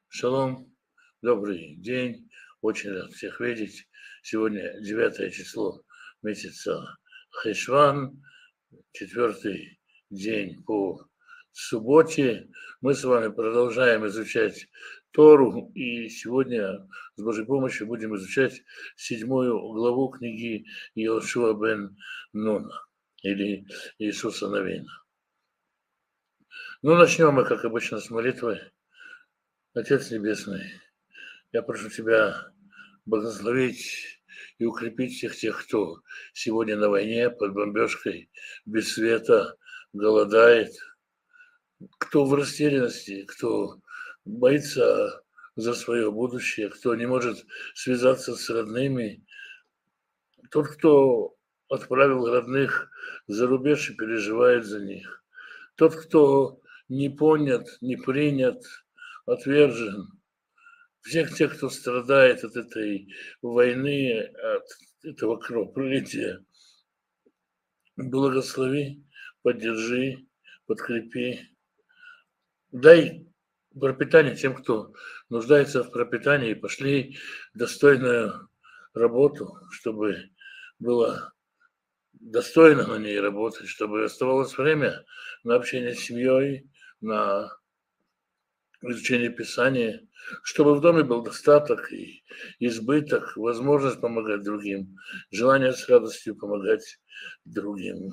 Шалом, добрый день, очень рад всех видеть. Сегодня 9 число месяца Хешван, четвертый день по субботе. Мы с вами продолжаем изучать Тору, и сегодня с Божьей помощью будем изучать 7 главу книги Йошуа бен Нуна, или Иисуса Навина. Ну, начнем мы, как обычно, с молитвы. Отец Небесный, я прошу Тебя благословить и укрепить всех тех, кто сегодня на войне, под бомбежкой, без света, голодает, кто в растерянности, кто боится за свое будущее, кто не может связаться с родными, тот, кто отправил родных за рубеж и переживает за них, тот, кто не понят, не принят, отвержен, всех тех, кто страдает от этой войны, от этого кровопролития, благослови, поддержи, подкрепи. Дай пропитание тем, кто нуждается в пропитании, и пошли достойную работу, чтобы было достойно на ней работать, чтобы оставалось время на общение с семьей, на изучение Писания, чтобы в доме был достаток и избыток, возможность помогать другим, желание с радостью помогать другим.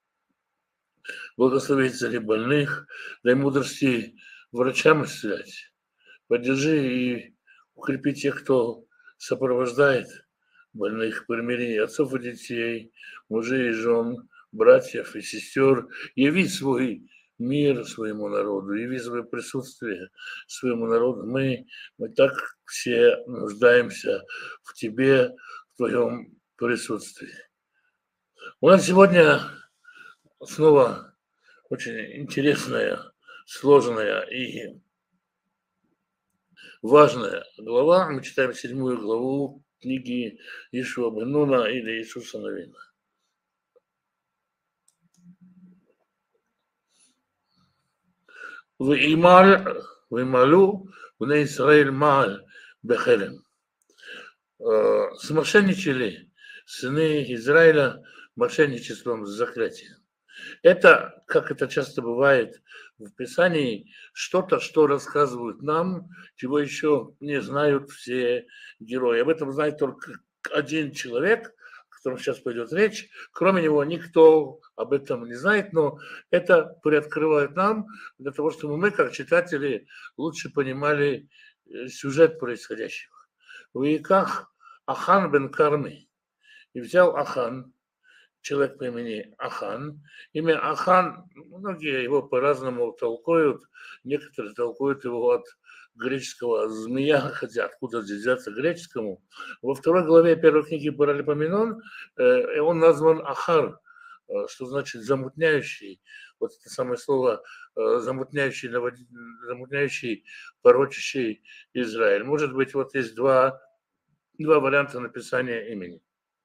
Благослови цари больных, дай мудрости врачам исцелять. Поддержи и укрепи тех, кто сопровождает больных, примири отцов и детей, мужей и жен, братьев и сестер. Яви свой мир своему народу, яви свое присутствие своему народу. Мы так все нуждаемся в Тебе, в Твоем присутствии. У нас сегодня снова очень интересная, сложная и важная глава. Мы читаем 7 главу книги Йошуа бен Нуна или Иисуса Навина. Вималу бней Исраэль мааль бехелем. Смошенничали сыны Израиля мошенничеством с заклятием. Это, как это часто бывает в Писании, что-то, что рассказывают нам, чего еще не знают все герои. Об этом знает только один человек, о котором сейчас пойдет речь. Кроме него никто об этом не знает, но это приоткрывает нам для того, чтобы мы, как читатели, лучше понимали сюжет происходящего. В Иках Ахан бен Карми. И взял Ахан, человек по имени Ахан. Имя Ахан, многие его по-разному толкуют. Некоторые толкуют его от греческого змея, хотя откуда здесь взяться греческому. Во 2 главе 1 книги Паралипоменон он назван Ахар, что значит замутняющий. Вот это самое слово замутняющий, замутняющий, порочащий Израиль. Может быть, вот есть два варианта написания имени.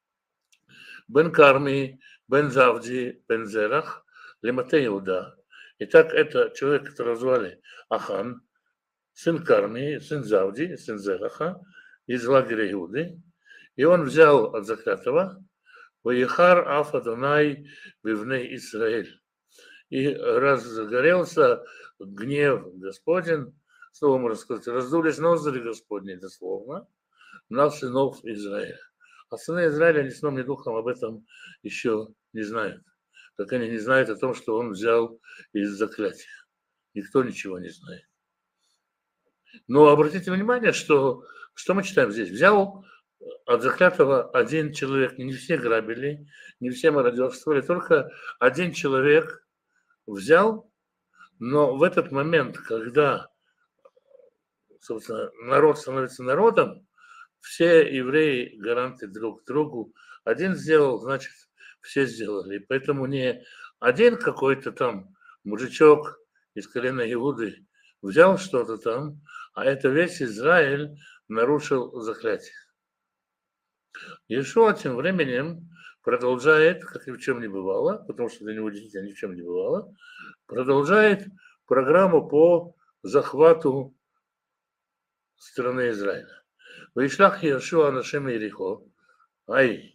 Бен Карми, Бен Завди, Бен Зерах, Лемате Иуда. Итак, это человек, которого звали Ахан, сын Карми, сын Завди, сын Зераха, из лагеря Иуды. И он взял от заклятого Ваихар Аф Адонай Бивней Исраэль. И разгорелся гнев Господень, снова можно сказать, раздулись ноздри Господни, дословно, на сынов Израиля. А сыны Израиля ни сном, ни духом об этом еще не знают. Как они не знают о том, что он взял из заклятия. Никто ничего не знает. Но обратите внимание, что мы читаем здесь. Взял от заклятого один человек. Не все грабили, не все мародерствовали. Только один человек взял. Но в этот момент, когда, собственно, народ становится народом, все евреи гаранты друг другу. Один сделал, значит, все сделали. Поэтому не один какой-то там мужичок из колена Иуды взял что-то там, а это весь Израиль нарушил заклятие. Иешуа тем временем продолжает, как ни в чем не бывало, потому что для него действительно ни в чем не бывало, продолжает программу по захвату страны Израиля. Вишлах Иошуа нашем Иерихо, Ай.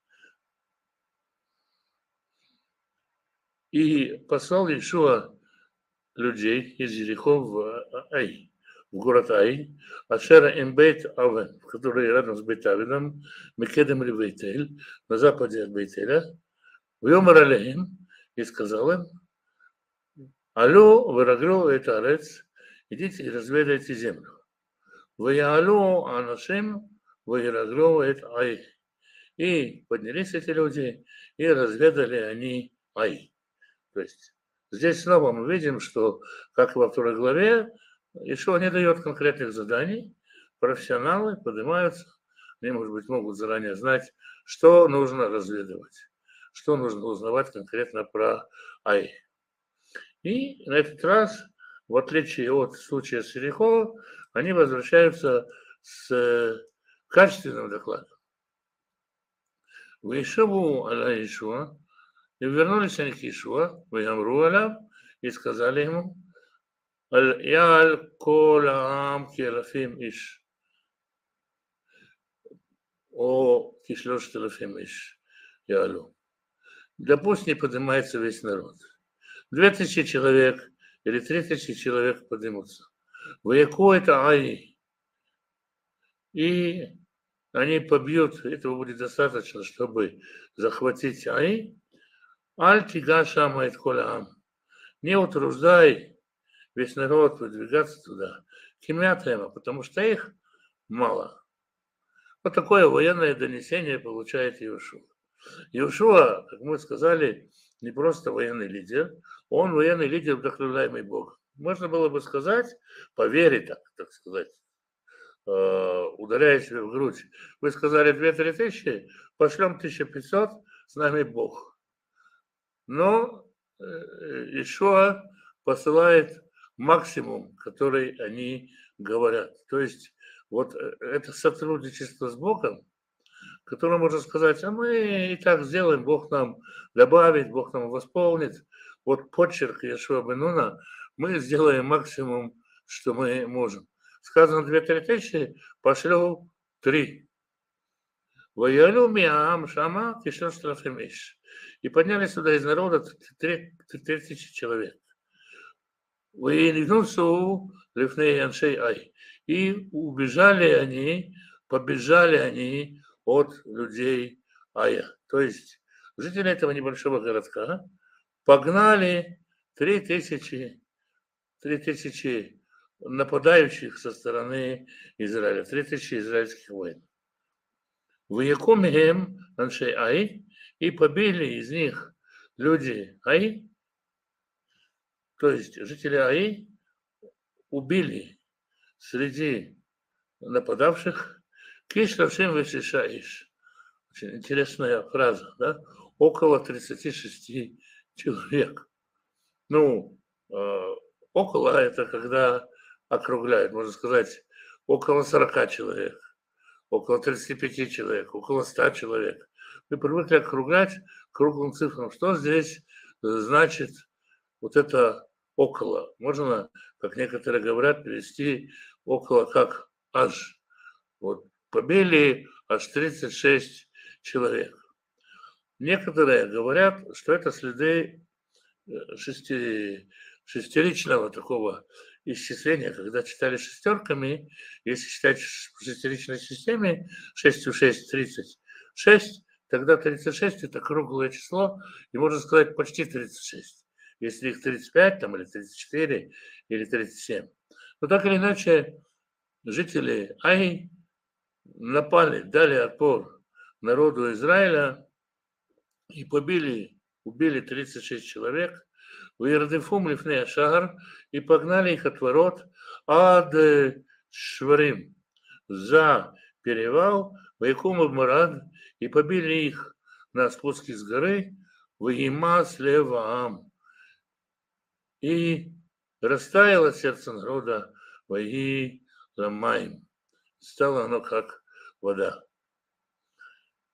И послал Иешуа людей из Иерихо в Ай, в город Ай, Ашера Эмбейт Авен, который рядом с Бейт-Авеном, Мекедем или Бейтель, на западе от Бейтеля, в Йомар Алейхим, и сказал им: Алло, вырагло это арец, идите и разведайте землю. Ваяалу анашим, ваярагло это Ай. И поднялись эти люди, и разведали они Ай. То есть здесь снова мы видим, что, как и во второй главе, Иешуа не дает конкретных заданий, профессионалы поднимаются, они, может быть, могут заранее знать, что нужно разведывать, что нужно узнавать конкретно про Ай. И на этот раз, в отличие от случая с Иерихо, они возвращаются с качественным докладом. Вейшаву аля Иешуа, и вернулись они к Иешуа, вейамру аля, и сказали ему: Аль-Ял кол аам килафим иш, о кишлоштелафим иш, ялу. Да пусть не поднимается весь народ. 2000 человек или 3000 человек поднимутся. Ваяку это Ай. И они побьют, этого будет достаточно, чтобы захватить Ай. Аль-Тига Шамайт Колаам. Не утруждай весь народ выдвигаться туда. Кимятаема, потому что их мало. Вот такое военное донесение получает Иешуа. Иешуа, как мы сказали, не просто военный лидер, он военный лидер, вдохновляемый Богом. Можно было бы сказать, по вере, так сказать, ударяя себе в грудь. Вы сказали 2-3 тысячи, пошлем 1500, с нами Бог. Но Иешуа посылает максимум, который они говорят. То есть вот это сотрудничество с Богом, которое можно сказать: а мы и так сделаем, Бог нам добавит, Бог нам восполнит. Вот почерк Иешуа бен Нуна, мы сделаем максимум, что мы можем. Сказано 2-3 тысячи, пошлю 3. Воялю миам шама кишлоштелафим иш. И поднялись сюда из народа 3000 человек. Военнусу лифней аншей Ай. И убежали они, побежали они от людей Ая. То есть жители этого небольшого городка погнали 3000 нападающих со стороны Израиля, 3000 израильских воинов. Ваякомихем аншей Ай, и побили из них люди Ай, то есть жители Ай убили среди нападавших кишлавшим вешишаиш. Очень интересная фраза, да? Около 36 человек. Ну, около это когда округляют, можно сказать, около 40 человек, около 35 человек, около 100 человек. Мы привыкли округлять круглым цифрам. Что здесь значит вот это около? Можно, как некоторые говорят, перевести около как аж. Вот побили аж 36 человек. Некоторые говорят, что это следы шестеричного такого исчисления, когда читали шестерками, если считать в шестеричной системе 6 у 6 36, тогда 36 это круглое число, и можно сказать почти 36. Если их 35 там, или 34 или 37. Но так или иначе, жители Ай напали, дали отпор народу Израиля и убили 36 человек. Вирдефум лифней шагар, и погнали их от ворот ад Шварим за перевал, Вайкум Абмарад, и побили их на спуске с горы, Ваима слеваам, и растаяло сердце народа, Ваи ламаим, стало оно как вода.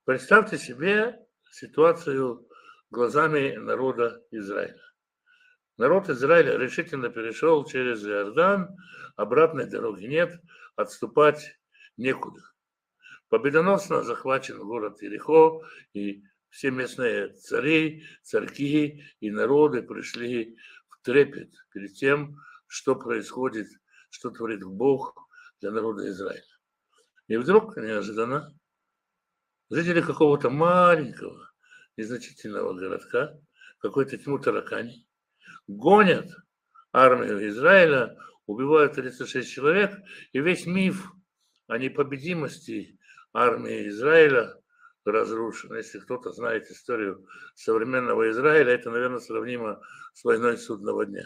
Представьте себе ситуацию глазами народа Израиля. Народ Израиля решительно перешел через Иордан, обратной дороги нет, отступать некуда. Победоносно захвачен город Иерихо, и все местные цари, царьки и народы пришли в трепет перед тем, что происходит, что творит Бог для народа Израиля. И вдруг, неожиданно, жители какого-то маленького, незначительного городка, какой-то тьму таракани, гонят армию Израиля, убивают 36 человек, и весь миф о непобедимости армии Израиля разрушен. Если кто-то знает историю современного Израиля, это, наверное, сравнимо с войной судного дня.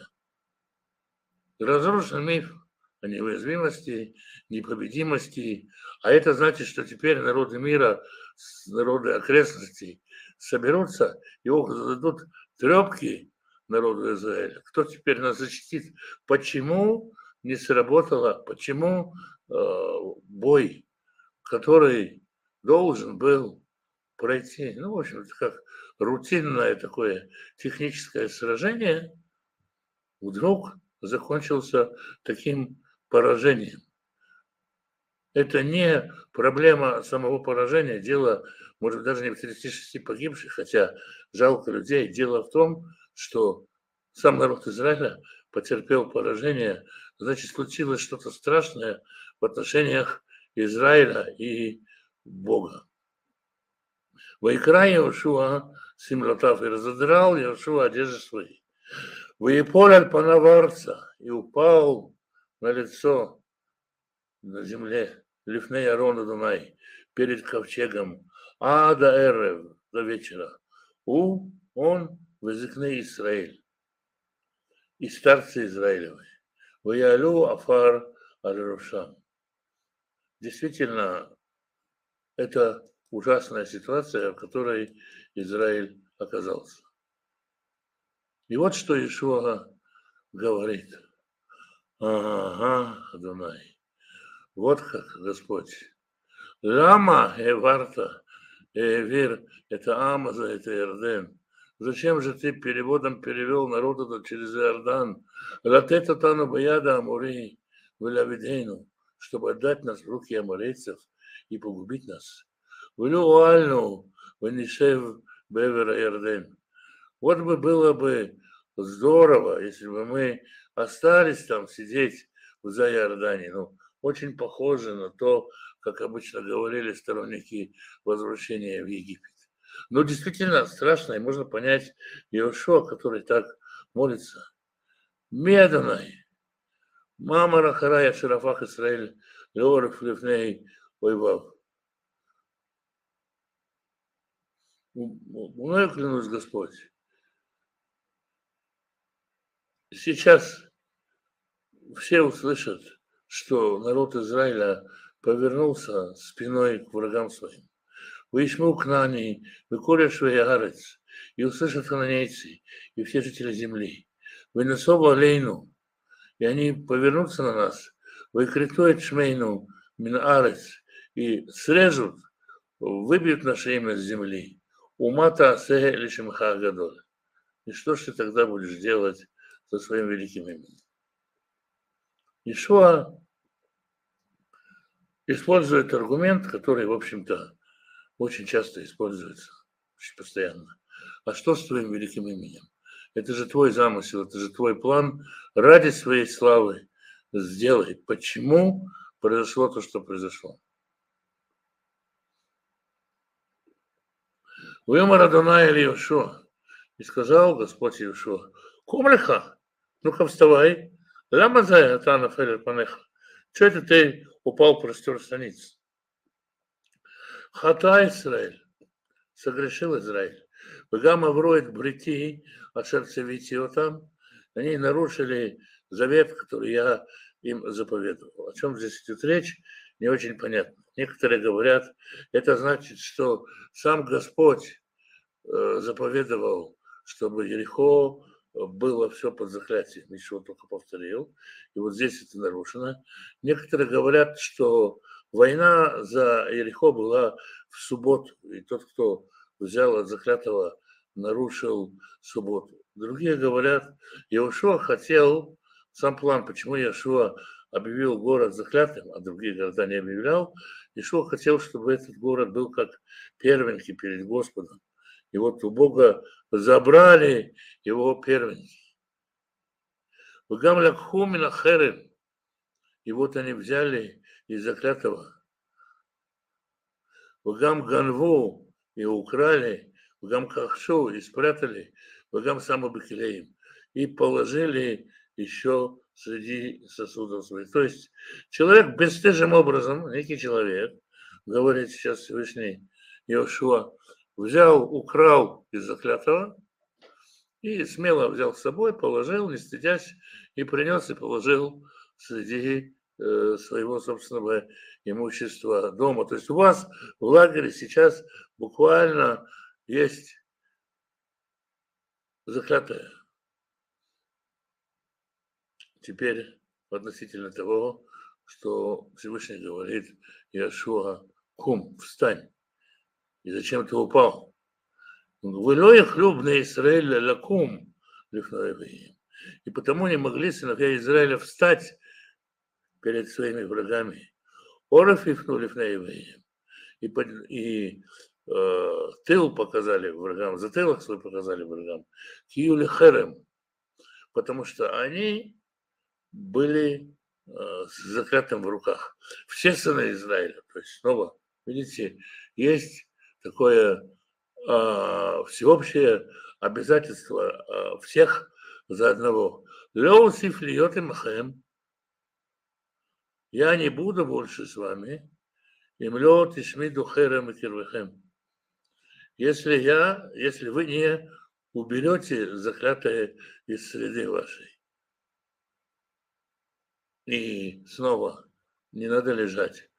Разрушен миф о неуязвимости, непобедимости, а это значит, что теперь народы мира, народы окрестностей соберутся и зададут трепки народу Израиля. Кто теперь нас защитит? Почему не сработало? Почему бой, который должен был пройти, ну, в общем, как рутинное такое техническое сражение, вдруг закончился таким поражением? Это не проблема самого поражения, дело, может, даже не в 36 погибших, хотя жалко людей. Дело в том, что сам народ Израиля потерпел поражение, значит, случилось что-то страшное в отношениях Израиля и Бога. Вайкра Иошуа Симлотав, и разодрал Иошуа одежды свои. Воеполь Альпанаварца, и упал на лицо на земле Лифней Арона Дунай, перед ковчегом Ада Эрев, до вечера. Он вызыкней Израиль, и старцы Израилевы. Ваялю Афар Аль-Рушам. Действительно, это ужасная ситуация, в которой Израиль оказался. И вот что Иешуа говорит. Ага, Адонай. Вот как Господь. Лама Эварта Эвир, это Амаза, это Иорден. Зачем же ты переводом перевел народ через Иордан? Латета тану баяда Амури, вылявидейну, чтобы отдать нас в руки аморейцев и погубить нас. Вылюальну, вынишев бевера Иорден. Вот бы было бы здорово, если бы мы остались там сидеть в Иордане. Ну, очень похоже на то, как обычно говорили сторонники возвращения в Египет. Но действительно страшно, и можно понять Иошуа, который так молится. Меданай, мама Рахарая Шарафах Исраиль, Леоров Лифней Войвав. Мною клянусь, Господь. Сейчас все услышат, что народ Израиля повернулся спиной к врагам своим. Вышму к нани, выкоря швеярец, и услышат хананейцы, и все жители земли. Вынесова лейну, и они повернутся на нас, выкритует шмейну минарец, и срежут, выбьют наше имя с земли. Умата се лишимха гадоль. И что ж ты тогда будешь делать со своим великим именем? Иешуа использует аргумент, который, в общем-то, очень часто используется, очень постоянно. А что с твоим великим именем? Это же твой замысел, это же твой план. Ради своей славы сделай. Почему произошло то, что произошло? Вымар Адонай или Иошуа. И сказал Господь Иошуа: Кумлиха, ну-ка вставай. Лама за Тана Фелер Панеха. Что это ты упал, простер страниц? Хата Израиль. Согрешил Израиль. Вегама вроет брити от сердцевитио там. Они нарушили завет, который я им заповедовал. О чем здесь идет речь, не очень понятно. Некоторые говорят, это значит, что сам Господь заповедовал, чтобы Иерихо было все под заклятием, еще только повторил, и вот здесь это нарушено. Некоторые говорят, что война за Иерихо была в субботу, и тот, кто взял от заклятого, нарушил субботу. Другие говорят, Иошуа хотел, сам план, почему Иошуа объявил город заклятым, а другие города не объявлял, Иошуа хотел, чтобы этот город был как первенки перед Господом. И вот у Бога забрали его первенки. Вгам лакху мин ахерев. И вот они взяли из заклятого. Вгам ганву и украли, вгам кахшу и спрятали, вгам самобекелеем. И положили еще среди сосудов своих. То есть человек бесстыжим образом, некий человек, говорит сейчас Всевышний Иошуа, взял, украл из заклятого и смело взял с собой, положил, не стыдясь, и принес и положил среди своего собственного имущества дома. То есть у вас в лагере сейчас буквально есть заклятое. Теперь относительно того, что Всевышний говорит Иошуа, кум, встань. И зачем ты упал? Вылой хлюбный Израиль лакум лифнаевым. И потому не могли сыновья Израиля встать перед своими врагами. Оров ифнули лифнаевым. И тыл показали врагам, затылок свой показали врагам. Киюли херем. Потому что они были с заклятым в руках. Все сыны Израиля. То есть снова, видите, есть такое всеобщее обязательство всех за одного. Леусиф льет и махем. Я не буду больше с вами. Им лед и шмиду херем и кирвехем. Если вы не уберете заклятое из среды вашей. И снова, не надо лежать.